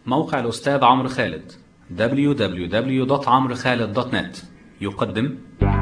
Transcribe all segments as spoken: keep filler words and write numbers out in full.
موقع الأستاذ عمرو خالد دبليو دبليو دبليو دوت عمرو خالد دوت نت يقدم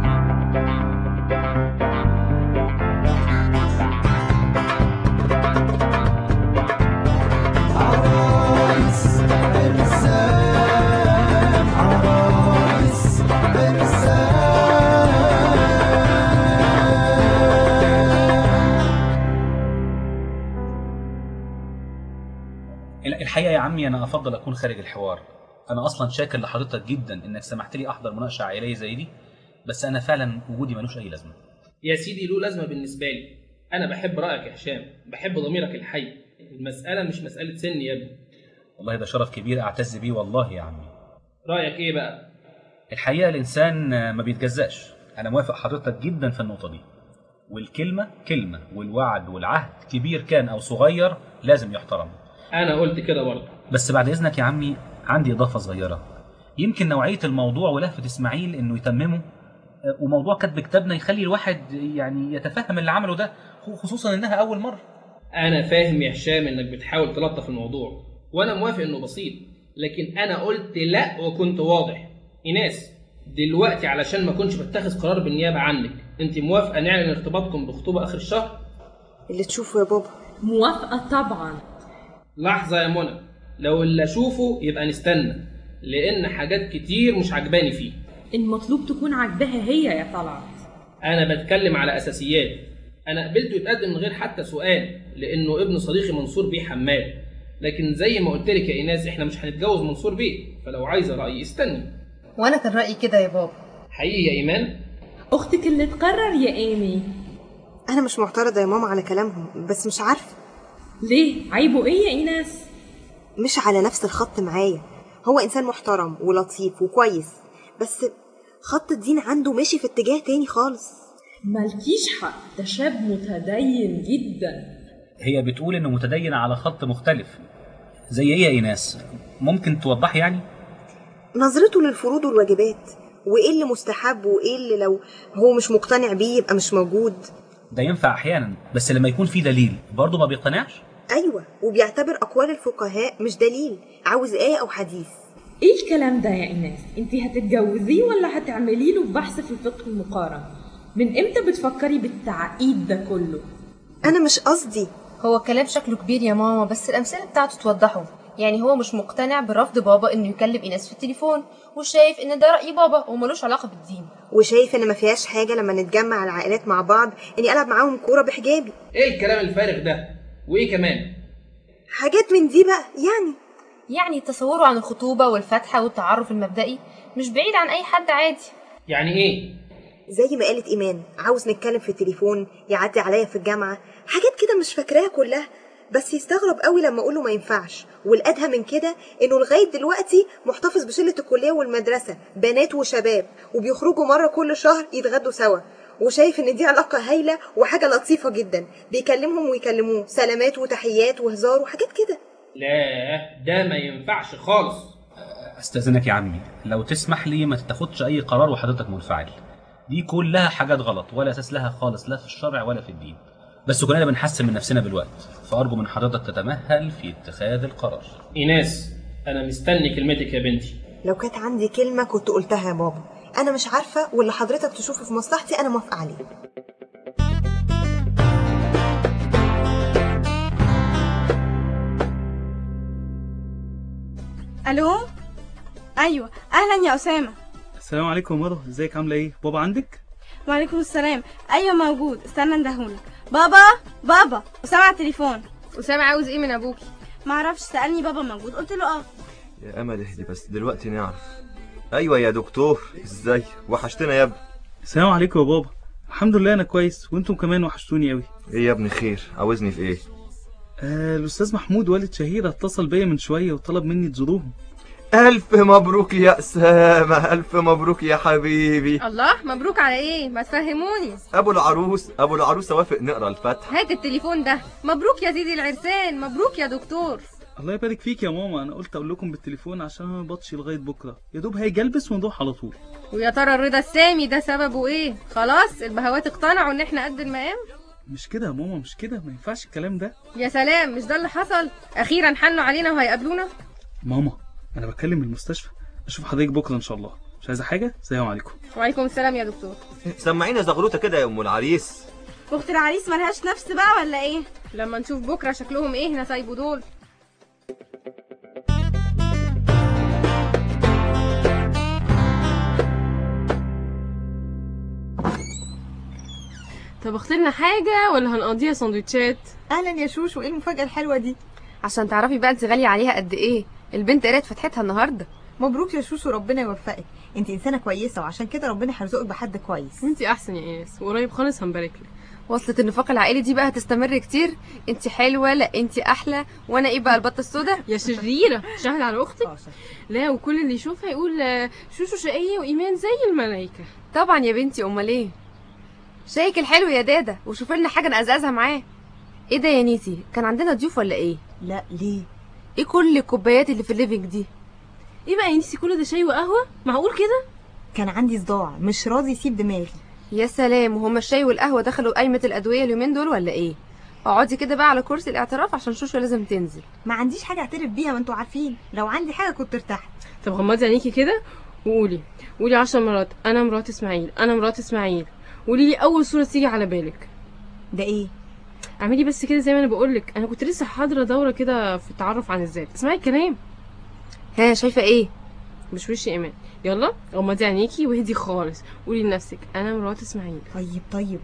الحقيقة يا عمي أنا أفضل أكون خارج الحوار. أنا أصلا شاكر لحضرتك جدا إنك سمحت لي أحضر مناقشة عائلية زي دي، بس أنا فعلا وجودي ملوش أي لازمة. يا سيدي له لازمة بالنسبة لي. أنا بحب رأيك يا هشام، بحب ضميرك الحي. المسألة مش مسألة سن يا ابني. والله ده شرف كبير أعتز بيه والله يا عمي. رأيك إيه بقى؟ الحقيقة الإنسان ما بيتجزاش. أنا موافق حضرتك جدا في النقطة دي، والكلمة كلمة، والوعد والعهد كبير كان أو صغير لازم يحترم. أنا قلت كده برضه. بس بعد إذنك يا عمي عندي إضافة صغيرة. يمكن نوعية الموضوع ولهفة إسماعيل إنه يتممه، وموضوع كتب كتابنا يخلي الواحد يعني يتفهم اللي عمله ده، خصوصا إنها أول مرة. أنا فاهم يا هشام إنك بتحاول تلطف الموضوع، وأنا موافق إنه بسيط، لكن أنا قلت لأ وكنت واضح. إيناس، دلوقتي علشان ما كنتش بتخذ قرار بالنيابة عنك، أنت موافقة نعلن ارتباطكم بخطوبة آخر الشهر؟ اللي تشوفه يا بابا. موافقة طبعا. لحظة يا منى، لو اللي أشوفه يبقى نستنى، لأن حاجات كتير مش عجباني فيه. المطلوب تكون عجبها هي يا طلعت. أنا بتكلم على أساسيات. أنا قبلته يتقدم من غير حتى سؤال، لأنه ابن صديقي منصور بيه حماد، لكن زي ما قلت لك يا إيناس إحنا مش هنتجوز منصور بيه، فلو عايزة رأيي استني. وأنا كان رأيي كده يا بابا. حقيقي يا إيمان؟ أختك اللي تقرر يا إيمي. أنا مش معترضة يا ماما على كلامهم، بس مش عارفة ليه؟ عيبه إيه يا إيناس؟ مش على نفس الخط معايا. هو إنسان محترم ولطيف وكويس، بس خط الدين عنده ماشي في اتجاه تاني خالص. مالكيش حق، ده شاب متدين جدا. هي بتقول إنه متدين على خط مختلف. زي إيه يا إيناس؟ ممكن توضح يعني؟ نظرته للفروض والواجبات، وإيه اللي مستحب وإيه اللي لو هو مش مقتنع بيه يبقى مش موجود. ده ينفع أحيانا، بس لما يكون في دليل برضه ما بيقتنعش؟ أيوة، وبيعتبر أقوال الفقهاء مش دليل، عاوز آية أو حديث. إيه الكلام ده يا إيناس؟ أنتي هتتجوزيه ولا هتعملي له بحث في الفقه المقارن؟ من إمتى بتفكري بالتعقيد ده كله؟ أنا مش قصدي. هو كلام شكله كبير يا ماما، بس الأمثلة بتاعته توضحه. يعني هو مش مقتنع برفض بابا إنه يكلم إيناس في التليفون، وشايف إن ده رأي بابا وملوش علاقة بالدين، وشايف إن ما فيهاش حاجة لما نتجمع العائلات مع بعض إني ألعب معاهم كورة بحجابي. إيه الكلام الفارغ ده؟ وإيه كمان؟ حاجات من دي بقى يعني. يعني تصوره عن الخطوبة والفتحة والتعرف المبدئي مش بعيد عن أي حد عادي. يعني إيه؟ زي ما قالت إيمان، عاوز نتكلم في التليفون، يعدي عليا في الجامعة، حاجات كده مش فاكراها كلها، بس يستغرب قوي لما أقوله ما ينفعش. والأدهى من كده إنه لغاية دلوقتي محتفظ بشلة الكلية والمدرسة، بنات وشباب، وبيخرجوا مرة كل شهر يتغدوا سوا، وشايف إن دي علاقة هايلة وحاجة لطيفة جدا. بيكلمهم ويكلموه سلامات وتحيات وهزار وحاجات كده. لا ده ما ينفعش خالص. استاذنك يا عمي لو تسمح لي ما تاخدش اي قرار وحضرتك منفعل. دي كلها حاجات غلط ولا اساس لها خالص، لا في الشرع ولا في الدين، بس كلنا بنحسن من نفسنا بالوقت، فارجو من حضرتك تتمهل في اتخاذ القرار. ايناس انا مستني كلمتك يا بنتي. لو كانت عندي كلمه كنت قلتها يا بابا. انا مش عارفه، واللي حضرتك تشوفه في مصلحتي انا موافقه عليه. الو. ايوه اهلا يا اسامه. السلام عليكم يا مروه، ازيك عامله ايه؟ بابا عندك؟ وعليكم السلام. ايوه موجود، استنى اندهولك. بابا بابا اسامه على التليفون. اسامه عاوز ايه من ابوكي؟ ما اعرفش، سالني بابا موجود قلت له اه. يا امل اهدي بس دلوقتي نعرف. ايوه يا دكتور، ازاي وحشتنا يا ابني. السلام عليكم يا بابا. الحمد لله انا كويس، وانتم كمان وحشتوني قوي. ايه يا ابني خير؟ عاوزني في ايه؟ آه الاستاذ محمود والد شهيره اتصل بيا من شويه وطلب مني تزوروهم. الف مبروك يا اسامه، الف مبروك يا حبيبي. الله، مبروك على ايه؟ ما تفهموني. ابو العروس ابو العروسه وافق نقرا الفاتحه. هات التليفون ده. مبروك يا سيدي العرسان، مبروك يا دكتور. الله يبارك فيك يا ماما، انا قلت اقول لكم بالتليفون عشان انا بطشي لغايه بكره، يا دوب هيجلبس ونروح على طول. ويا ترى الرضا السامي ده سببه ايه؟ خلاص البهوات اقتنعوا ان احنا قد المقام؟ مش كده يا ماما، مش كده، ما ينفعش الكلام ده. يا سلام، مش ده اللي حصل؟ اخيرا حنوا علينا وهيقابلونا. ماما انا بتكلم من المستشفى. اشوف حضرتك بكره ان شاء الله. مش عايزه حاجه. السلام عليكم. وعليكم السلام يا دكتور. سمعينا زغروطه كده يا ام العريس. اخت العريس ملهاش نفس بقى ولا ايه؟ لما نشوف بكره شكلهم ايه هنا سايبوا دول. طبخت لنا حاجه ولا هنقضيها سندوتشات؟ اهلا يا شوشو، ايه المفاجاه الحلوه دي؟ عشان تعرفي بقى انت غاليه عليها قد ايه. البنت قريت فتحتها النهارده. مبروك يا شوشو، ربنا يوفقك. انت انسانه كويسه وعشان كده ربنا هيرزقك بحد كويس. وانتي احسن يا ايناس، وقريب خالص هنبارك لك. وصلت النفاق العائلي دي بقى هتستمر كتير. انت حلوه، لا انت احلى، وانا ايه بقى البطه السوداء؟ يا شريره شاهد على اختك. لا وكل اللي يشوفها يقول آه، شوشو شقيه وايمان زي الملايكه. طبعا يا بنتي، امال ايه؟ شايك الحلو يا دادا، وشوف لنا حاجه نقزقزها معاه. ايه ده يا نيتي، كان عندنا ضيوف ولا ايه؟ لا ليه؟ ايه كل الكوبايات اللي في الليفينج دي؟ ايه بقى يا نيتي كل ده شاي وقهوه؟ معقول كده؟ كان عندي صداع مش راضي يسيب دماغي. يا سلام، وهما الشاي والقهوه دخلوا قايمه الادويه اليومين دول ولا ايه؟ اقعدي كده بقى على كرسي الاعتراف عشان شوشو لازم تنزل. ما عنديش حاجه اعترف بيها، ما انتوا عارفين لو عندي حاجه كنت ارتحت. طب غمضي عينيكي كده وقولي قولي عشر مرات انا مرات اسماعيل، انا مرات اسماعيل. قولي لي اول صوره تيجي على بالك. ده ايه؟ اعملي بس كده زي ما انا بقولك. انا كنت لسه حاضره دوره كده في التعرف عن الذات. اسمعي الكلام. ها شايفه ايه؟ مش وش ايمان. يلا غمضي عينيكي واهدي خالص. قولي لنفسك انا مرات اسماعيل. طيب طيب.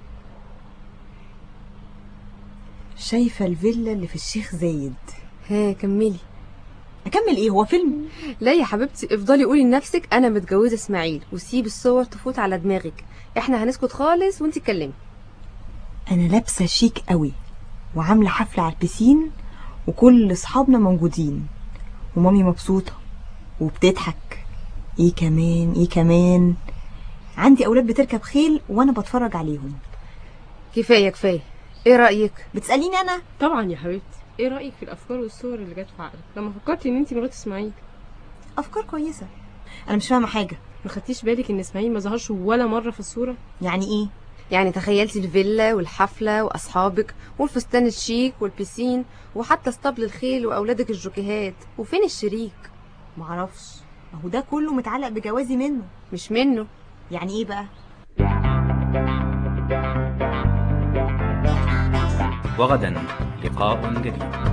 شايفه الفيلا اللي في الشيخ زايد. ها كملي. اكمل ايه؟ هو فيلم؟ لا يا حبيبتي، افضلي قولي لنفسك انا متجوزه اسماعيل، وسيب الصور تفوت على دماغك. احنا هنسكت خالص وانتي اتكلمي. انا لابسه شيك قوي وعامله حفله على البسين وكل اصحابنا موجودين ومامي مبسوطه وبتضحك. ايه كمان ايه كمان؟ عندي اولاد بتركب خيل وانا بتفرج عليهم. كفايه كفايه. ايه رايك؟ بتساليني انا؟ طبعا يا حبيبتي. ايه رايك في الافكار والصور اللي جت في عقلك لما فكرتي ان انت مرات اسماعيل؟ افكار كويسه. انا مش فاهمه حاجه. ما خدتيش بالك ان اسماعيل ما ظهرش ولا مره في الصوره؟ يعني ايه؟ يعني تخيلتي الفيلا والحفله واصحابك والفستان الشيك والبيسين وحتى اسطبل الخيل واولادك الجوكيهات، وفين الشريك؟ معرفش. ما هو ده كله متعلق بجوازي منه. مش منه. يعني ايه بقى؟ وغدا لقاء جديد.